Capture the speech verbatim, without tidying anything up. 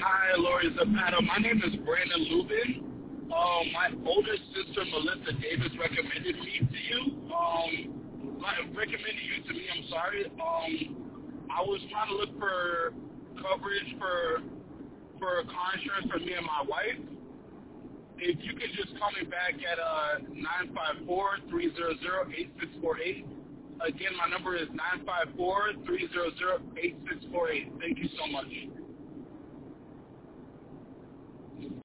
Hi, Lori Zapata. My name is Brandon Lubin. Um, my older sister, Melissa Davis, recommended me to you. Um, like, recommended you to me, I'm sorry. Um, I was trying to look for coverage for for car insurance for me and my wife. If you could just call me back at uh, nine five four, three zero zero, eight six four eight. Again, my number is nine five four, three zero zero, eight six four eight. Thank you so much.